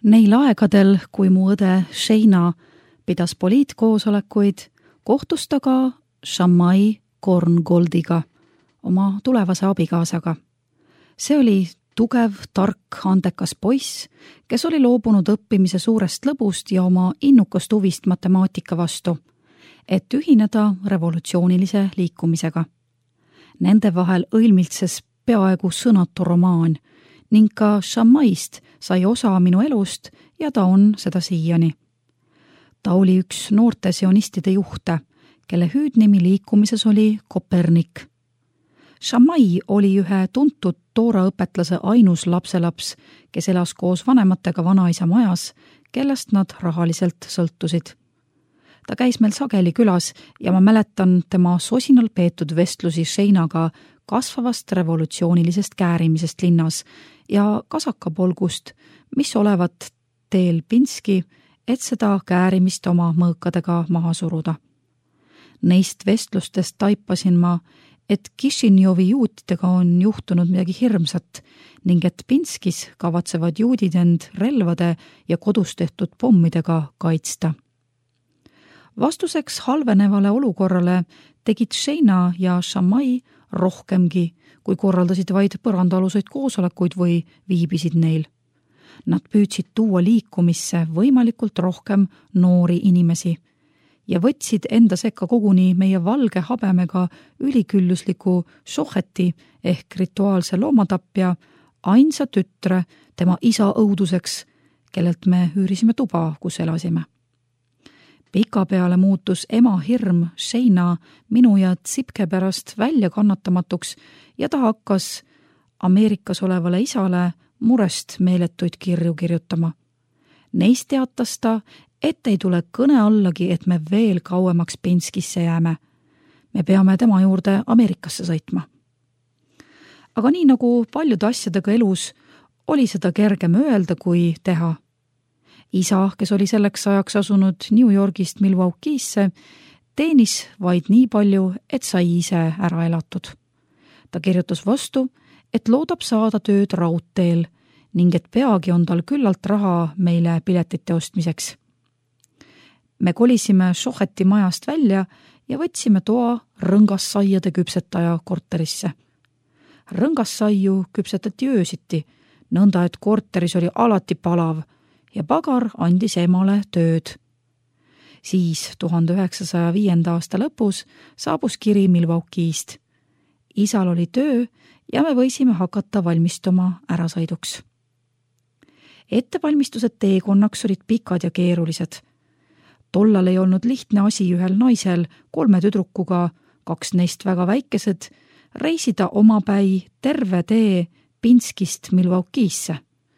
Neil aegadel, kui mu õde Sheina pidas poliitkoosolekuid, kohtus ta ka Shammai Korngoldiga, oma tulevase abikaasaga. See oli tugev, tark, andekas poiss, kes oli loobunud õppimise suurest lõbust ja oma innukast huvist matemaatika vastu, et ühineda revolutsioonilise liikumisega. Nende vahel õilmiltses peaaegu sõnatu romaan ning ka Shammaist sai osa minu elust ja ta on seda siiani. Ta oli üks noorte sionistide juhte, kelle hüüdnimi liikumises oli Kopernik. Shammai oli ühe tuntud tooraõpetlase ainus lapselaps, kes elas koos vanematega vanaisa majas, kellest nad rahaliselt sõltusid. Ta käis meil sageli külas ja ma mäletan tema sosinal peetud vestlusi Sheinaga kasvavast revolutsioonilisest käärimisest linnas ja kasakapolgust, mis olevat teel Pinski, et seda käärimist oma mõõkadega maha suruda. Neist vestlustest taipasin ma, et Kišinjovi juutidega on juhtunud midagi hirmsat ning et Pinskis kavatsevad juudid end relvade ja kodus tehtud pommidega kaitsta. Vastuseks halvenevale olukorrale tegid Sheina ja Shammai rohkemgi, kui korraldasid vaid põrandaaluseid koosolekuid või viibisid neil. Nad püüdsid tuua liikumisse võimalikult rohkem noori inimesi ja võtsid enda sekka koguni meie valge habemega üliküllusliku Shoheti ehk rituaalse loomatapja ainsa tütre tema isa õuduseks, kellelt me üürisime tuba, kus elasime. Pikapeale muutus ema hirm Sheina minu ja Tsipke pärast välja kannatamatuks ja ta hakkas Ameerikas olevale isale murest meeletuid kirju kirjutama. Neist teatas ta, et ei tule kõne allagi, et me veel kauemaks Pinskisse jääme. Me peame tema juurde Ameerikasse sõitma. Aga nii nagu paljude asjadega elus, oli seda kergem öelda kui teha. Isa, kes oli selleks ajaks asunud New Yorgist Milwaukee'sse, teenis vaid nii palju, et sai ise ära elatud. Ta kirjutas vastu, et loodab saada tööd raudteel ning et peagi on tal küllalt raha meile piletite ostmiseks. Me kolisime Shoheti majast välja ja võtsime toa rõngassaiade küpsetaja korterisse. Rõngassaiu küpsetati öösiti, nõnda et korteris oli alati palav ja pagar andis emale tööd. Siis 1905. aasta lõpus saabus kiri Milwaukee'st. Isal oli töö ja me võisime hakata valmistuma ärasõiduks. Ettevalmistused teekonnaks olid pikad ja keerulised. Tollal ei olnud lihtne asi ühel naisel 3 tüdrukuga, 2 neist väga väikesed, reisida omapäi terve tee Pinskist Milwaukee'sse.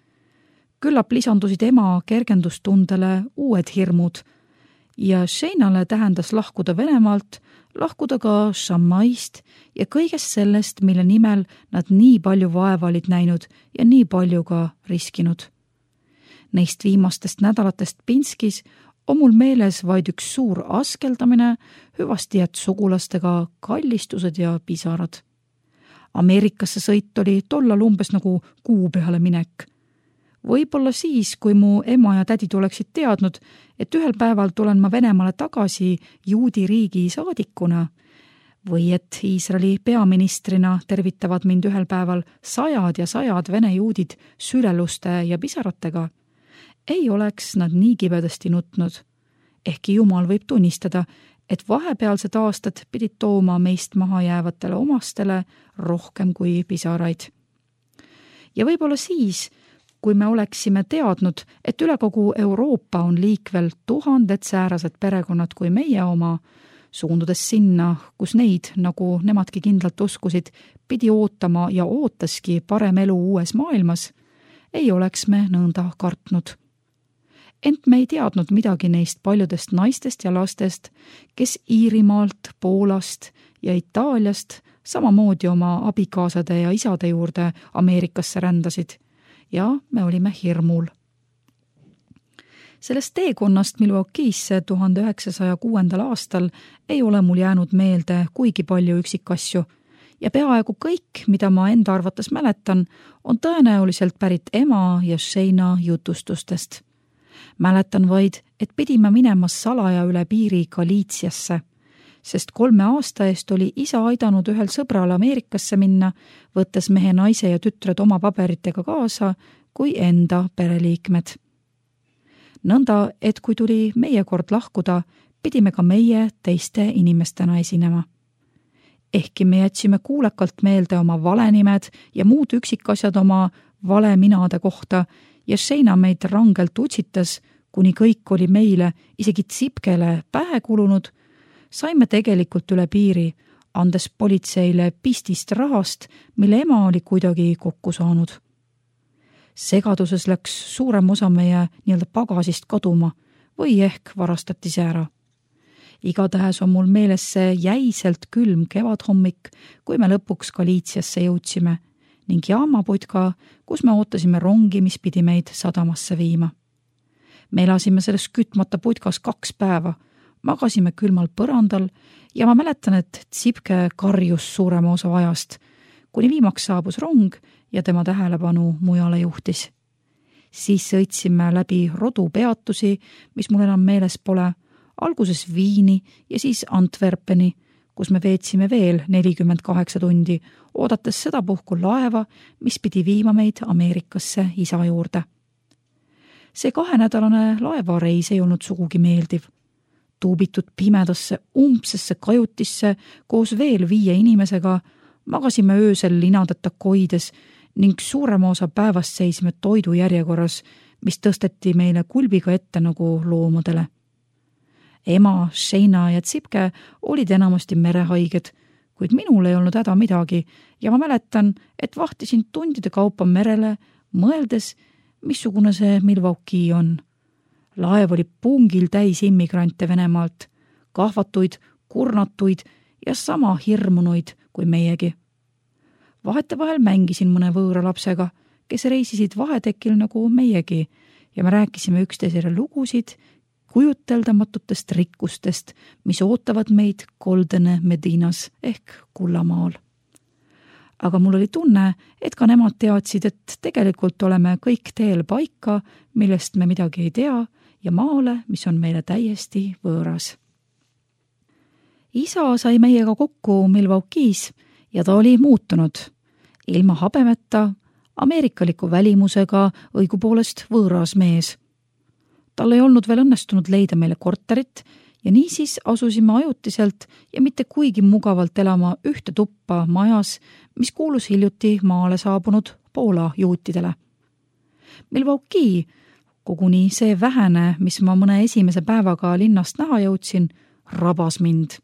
Küllap lisandusid ema kergendustundele uued hirmud ja Sheinale tähendas lahkuda Venemaalt, lahkuda ka Shammaist ja kõigest sellest, mille nimel nad nii palju vaeva olid näinud ja nii palju ka riskinud. Neist viimastest nädalatest Pinskis on mul meeles vaid üks suur askeldamine, hüvasti jääd sugulastega kallistused ja pisarad. Ameerikasse sõit oli tollal umbes nagu kuu peale minek. Võib-olla siis, kui mu ema ja tädid oleksid teadnud, et ühel päeval tulen ma Venemaale tagasi juudi riigi saadikuna või et Iisraeli peaministrina tervitavad mind ühel päeval sajad ja sajad vene juudid süleluste ja pisaratega, ei oleks nad nii kibedasti nutnud. Ehkki Jumal võib tunnistada, et vahepealsed aastad pidid tooma meist maha jäävatele omastele rohkem kui pisaraid. Ja võib-olla siis, kui me oleksime teadnud, et üle kogu Euroopa on liikvel 1000 säärased perekonnad kui meie oma, suundudes sinna, kus neid, nagu nemadki kindlalt uskusid, pidi ootama ja ootaski parem elu uues maailmas, ei oleks me nõnda kartnud. Ent me ei teadnud midagi neist paljudest naistest ja lastest, kes Iirimaalt, Poolast ja Itaaliast samamoodi oma abikaasade ja isade juurde Ameerikasse rändasid. Ja me olime hirmul. Sellest teekonnast Milwaukee'sse 1906. aastal ei ole mul jäänud meelde kuigi palju üksikasju ja peaaegu kõik, mida ma enda arvates mäletan, on tõenäoliselt pärit ema ja Shayna jutustustest. Mäletan vaid, et pidime minema salaja üle piiri Galiitsiasse, sest 3 aasta eest oli isa aidanud ühel sõbral Ameerikasse minna, võttes mehe, naise ja tütred oma paberitega kaasa kui enda pereliikmed. Nõnda, et kui tuli meie kord lahkuda, pidime ka meie teiste inimestena esinema. Ehkki me jätsime kuulekalt meelde oma valenimed ja muud üksikasjad oma valeminade kohta ja Shayna meid rangelt utsitas, kuni kõik oli meile, isegi Tsipkele pähe kulunud, saime tegelikult üle piiri, andes politseile pistist rahast, mille ema oli kuidagi kokku saanud. Segaduses läks suurem osa meie nii-öelda pagasist kaduma või ehk varastati see ära. Igatahes on mul meeles see jäiselt külm kevadhommik, kui me lõpuks Galiitsiasse jõudsime ning jaamaputka, kus me ootasime rongi, mis pidi meid sadamasse viima. Me elasime selles kütmata putkas 2 päeva, magasime külmal põrandal ja ma mäletan, et Tsipke karjus suurema osa ajast, kuni viimaks saabus rong ja tema tähelepanu mujale juhtis. Siis sõitsime läbi rodupeatusi, mis mul enam meeles pole, alguses Viini ja siis Antwerpeni, kus me veetsime veel 48 tundi, oodates sedapuhku laeva, mis pidi viima meid Ameerikasse isa juurde. See 2-nädalane laevareis ei olnud sugugi meeldiv. Tuubitud pimedasse, umbsesse kajutisse koos veel 5 inimesega magasime öösel linadeta koides ning suurema osa päevast seisime toidu järjekorras, mis tõsteti meile kulbiga ette nagu loomadele. Ema, Shayna ja Tsipke olid enamasti merehaiged, kuid minul ei olnud häda midagi ja ma mäletan, et vahtisin tundide kaupa merele, mõeldes, missugune see Milwaukee on. Laev oli pungil täis immigrante Venemaalt, kahvatuid, kurnatuid ja sama hirmunuid kui meiegi. Vahetevahel mängisin mõne võõra lapsega, kes reisisid vahetekil nagu meiegi ja me rääkisime üksteisele lugusid kujuteldamatutest rikkustest, mis ootavad meid Goldene Medinas ehk Kullamaal. Aga mul oli tunne, et ka nemad teadsid, et tegelikult oleme kõik teel paika, millest me midagi ei tea ja maale, mis on meile täiesti võõras. Isa sai meiega kokku Milwaukee's ja ta oli muutunud. Ilma habemeta, ameerikaliku välimusega, õigupoolest võõras mees. Tal ei olnud veel õnnestunud leida meile korterit ja niisiis asusime ajutiselt ja mitte kuigi mugavalt elama ühte tuppa majas, mis kuulus hiljuti maale saabunud Poola juutidele. Milwaukee, koguni see vähene, mis ma mõne esimese päevaga linnast näha jõudsin, rabas mind.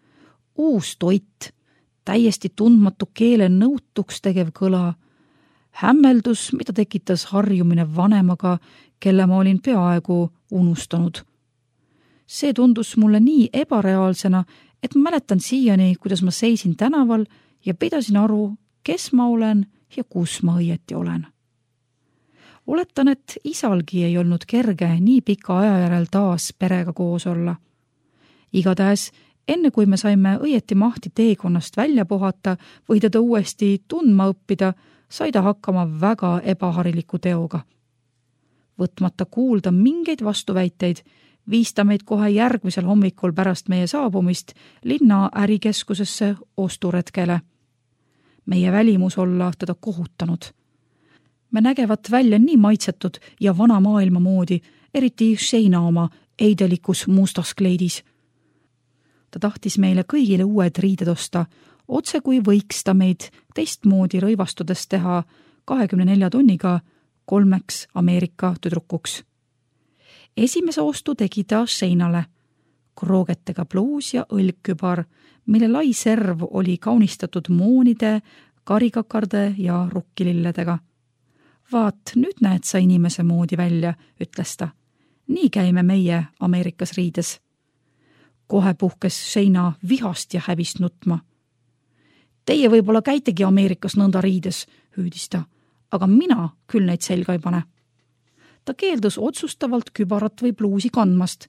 Uus toit, täiesti tundmatu keele nõutuks tegev kõla, hämmeldus, mida tekitas harjumine vanemaga, kelle ma olin peaaegu unustanud. See tundus mulle nii ebareaalsena, et ma mäletan siiani, kuidas ma seisin tänaval ja pidasin aru, kes ma olen ja kus ma õieti olen. Oletan, et isalgi ei olnud kerge nii pika aja järel taas perega koos olla. Igatahes, enne kui me saime õieti mahti teekonnast välja puhata või teda uuesti tundma õppida, sai ta hakkama väga ebahariliku teoga. Võtmata kuulda mingeid vastuväiteid, viis ta meid kohe järgmisel hommikul pärast meie saabumist linna ärikeskusesse osturetkele. Meie välimus olla teda kohutanud. Me nägevat välja nii maitsetud ja vana maailma moodi, eriti Shayna oma eidelikus mustas kleidis. Ta tahtis meile kõigile uued riided osta, otse kui võiks ta meid teistmoodi rõivastudes teha 24 tunniga 3 Ameerika tüdrukuks. Esimese ostu tegi ta Shaynale, kroogetega pluus ja õlgkübar, mille lai serv oli kaunistatud moonide, karikakarde ja rukkililledega. Vaat, nüüd näed sa inimese moodi välja, ütles ta. Nii käime meie Ameerikas riides. Kohe puhkes Shayna vihast ja häbist nutma. Teie võib-olla käitegi Ameerikas nõnda riides, hüüdis ta, aga mina küll neid selga ei pane. Ta keeldus otsustavalt kübarat või pluusi kandmast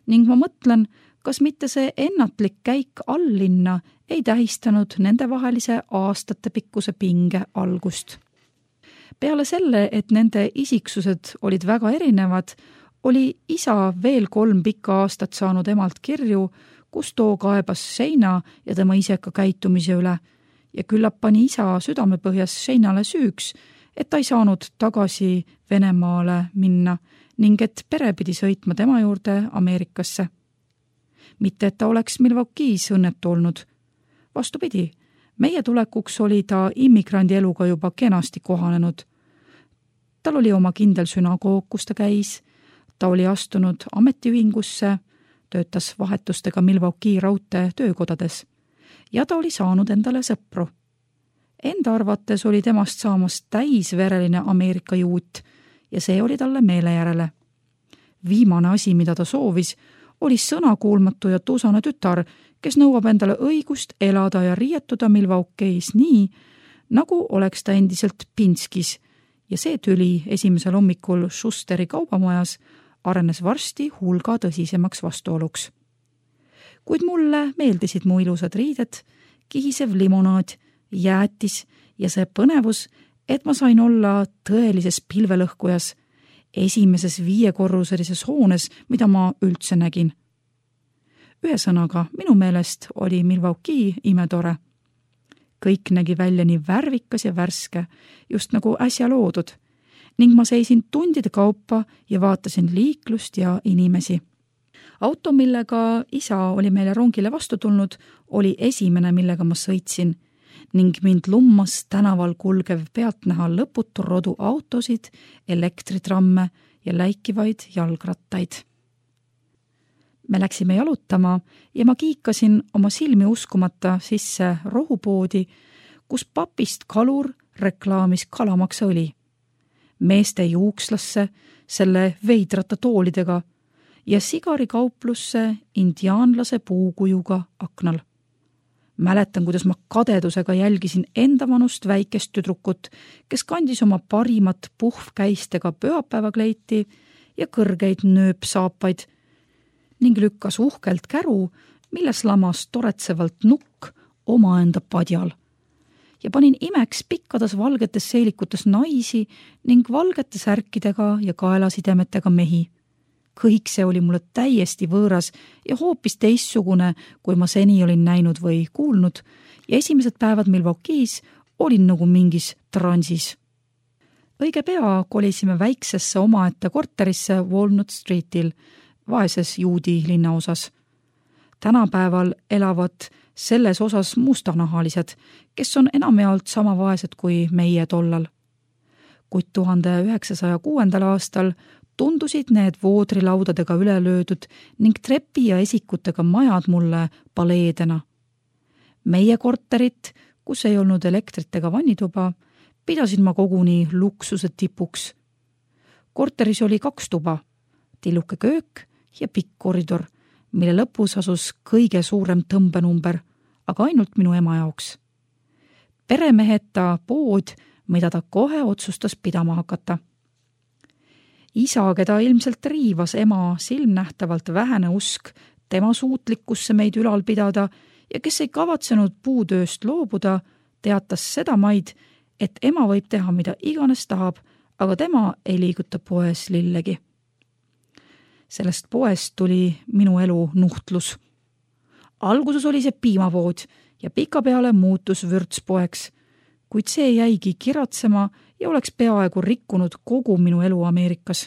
ning ma mõtlen, kas mitte see ennatlik käik alllinna ei tähistanud nendevahelise aastatepikkuse pinge algust. Peale selle, et nende isiksused olid väga erinevad, oli isa veel 3 pikka aastat saanud emalt kirju, kus too kaebas Sheina ja tema iseka käitumise üle ja küllap pani isa südamepõhjas Sheinale süüks, et ta ei saanud tagasi Venemaale minna ning et pere pidi sõitma tema juurde Ameerikasse. Mitte, et ta oleks Milwaukee's õnnetu olnud. Vastupidi, meie tulekuks oli ta immigrandi eluga juba kenasti kohanenud. Tal oli oma kindel sünagoog, kus ta käis, ta oli astunud ametiühingusse, töötas vahetustega Milwaukee raudtee töökodades ja ta oli saanud endale sõpru. Enda arvates oli temast saamas täisvereline Ameerika juut ja see oli talle meele järele. Viimane asi, mida ta soovis, oli sõnakuulmatu ja tusane tütar, kes nõuab endale õigust elada ja riietuda Milwaukee's nii, nagu oleks ta endiselt Pinskis ja see tüli esimesel hommikul Schusteri kaubamajas arenes varsti hulga tõsisemaks vastuoluks. Kuid mulle meeldisid mu ilusad riided, kihisev limonaad, jäätis ja see põnevus, et ma sain olla tõelises pilvelõhkujas, esimeses 5-korruselises hoones, mida ma üldse nägin. Ühesõnaga, minu meelest oli Milwaukee imetore. Kõik nägi välja nii värvikas ja värske, just nagu äsja loodud, ning ma seisin tundide kaupa ja vaatasin liiklust ja inimesi. Auto, millega isa oli meile rongile vastu tulnud, oli esimene, millega ma sõitsin ning mind lummas tänaval kulgev pealtnäha lõputu rodu autosid, elektritramme ja läikivaid jalgrattaid. Me läksime jalutama ja ma kiikasin oma silmi uskumata sisse rohupoodi, kus papist kalur reklaamis kalamaksaõli. Meeste juukslasse selle veidrata toolidega ja sigarikauplusse indiaanlase puukujuga aknal. Mäletan, kuidas ma kadedusega jälgisin endavanust väikest tüdrukut, kes kandis oma parimat puhvkäistega pühapäevakleiti ja kõrgeid nööpsaapaid ning lükkas uhkelt käru, milles lamas toretsevalt nukk omaenda padjal. Ja panin imeks pikkades valgetes seelikutes naisi ning valgete särkidega ja kaelasidemetega mehi. Kõik see oli mulle täiesti võõras ja hoopis teistsugune, kui ma seni olin näinud või kuulnud ja esimesed päevad Milwaukee's olin nagu mingis transis. Õige pea kolisime väiksesse omaette korterisse Walnut Streetil, vaeses juudi linnaosas. Tänapäeval elavad selles osas mustanahalised, kes on enamjaolt sama vaesed kui meie tollal. Kuid 1906. aastal tundusid need voodrilaudadega üle löödud ning trepi ja esikutega majad mulle paleedena. Meie korterit, kus ei olnud elektrit ega vannituba, pidasin ma koguni luksuse tipuks. Korteris oli 2 tuba, tilluke köök ja pikk koridor, mille lõpus asus kõige suurem tõmbenumber, aga ainult minu ema jaoks. Peremeheta pood, mida ta kohe otsustas pidama hakata. Isa, keda ilmselt riivas ema silmnähtavalt vähene usk tema suutlikkusse meid ülal pidada ja kes ei kavatsenud puutööst loobuda, teatas sedamaid, et ema võib teha mida iganes tahab, aga tema ei liiguta poes lillegi. Sellest poest tuli minu elu nuhtlus. Alguses oli see piimavood ja pikapeale muutus vürtspoeks, kuid see jäigi kiratsema ja oleks peaaegu rikkunud kogu minu elu Ameerikas.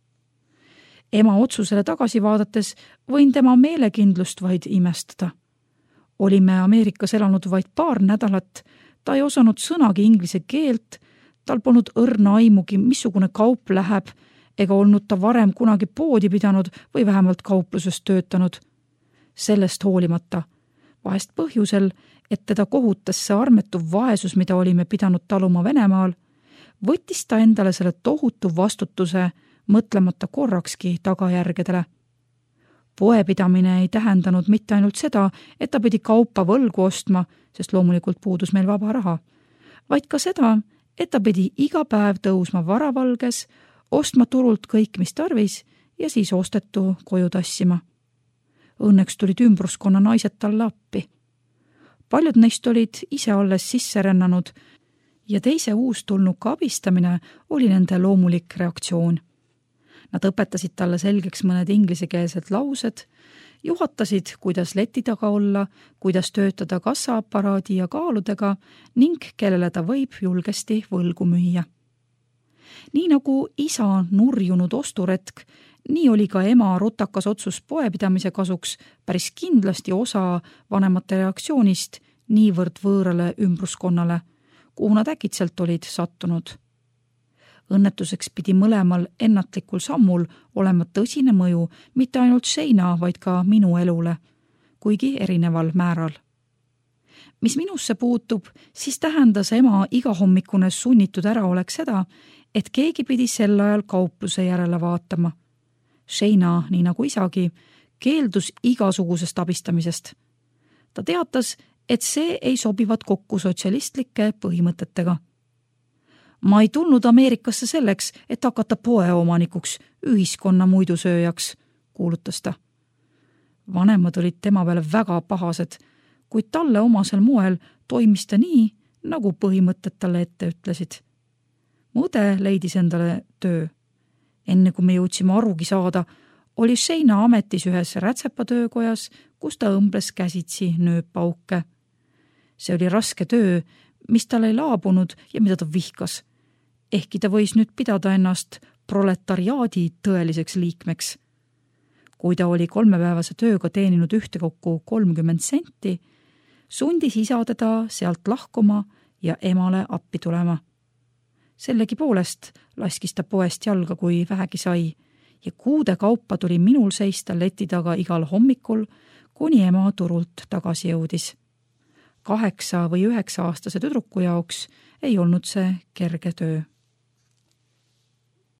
Ema otsusele tagasi vaadates võin tema meelekindlust vaid imestada. Olime Ameerikas elanud vaid 2 nädalat, ta ei osanud sõnagi inglise keelt, tal polnud õrna aimugi, missugune kaup läheb, ega olnud ta varem kunagi poodi pidanud või vähemalt kaupluses töötanud. Sellest hoolimata, vahest põhjusel, et teda kohutas see armetu vaesus, mida olime pidanud taluma Venemaal, võttis ta endale selle tohutu vastutuse, mõtlemata korrakski tagajärgedele. Poepidamine ei tähendanud mitte ainult seda, et ta pidi kaupa võlgu ostma, sest loomulikult puudus meil vaba raha, vaid ka seda, et ta pidi iga päev tõusma varavalges, ostma turult kõik, mis tarvis ja siis ostetu koju tassima. Õnneks tulid ümbruskonna naised talle appi. Paljud neist olid ise alles sisse rännanud ja teise uustulnuka abistamine oli nende loomulik reaktsioon. Nad õpetasid talle selgeks mõned inglisekeelsed laused, juhatasid, kuidas leti taga olla, kuidas töötada kassaaparaadi ja kaaludega ning kellele ta võib julgesti võlgu müüa. Nii nagu isa nurjunud osturetk, nii oli ka ema rutakas otsus poepidamise kasuks päris kindlasti osa vanemate reaktsioonist niivõrd võõrale ümbruskonnale, kuhu nad äkitselt olid sattunud. Õnnetuseks pidi mõlemal ennatlikul sammul olema tõsine mõju mitte ainult Shayna, vaid ka minu elule, kuigi erineval määral. Mis minusse puutub, siis tähendas ema igahommikune sunnitud äraolek seda, et keegi pidi sel ajal kaupluse järele vaatama. Shayna, nii nagu isagi, keeldus igasugusest abistamisest. Ta teatas, et see ei sobivat kokku sotsialistlike põhimõtetega. Ma ei tulnud Ameerikasse selleks, et hakata poeomanikuks, ühiskonna muidusööjaks, kuulutas ta. Vanemad olid tema peale väga pahased, kuid talle omasel moel toimis ta nii, nagu põhimõtted talle ette ütlesid. Mu õde leidis endale töö. Enne kui me jõudsime arugi saada, oli Shayna ametis ühes rätsepatöökojas, kus ta õmbles käsitsi nööppauke. See oli raske töö, mis tal ei laabunud ja mida ta vihkas. Ehkki ta võis nüüd pidada ennast proletariaadi tõeliseks liikmeks. Kui ta oli 3-päevase tööga teeninud ühtekokku 30 senti, sundis isa teda sealt lahkuma ja emale appi tulema. Sellegi poolest laskis ta poest jalga, kui vähegi sai, ja kuude kaupa tuli minul seista leti taga igal hommikul, kuni ema turult tagasi jõudis. 8 või 9 aastase tüdruku jaoks ei olnud see kerge töö.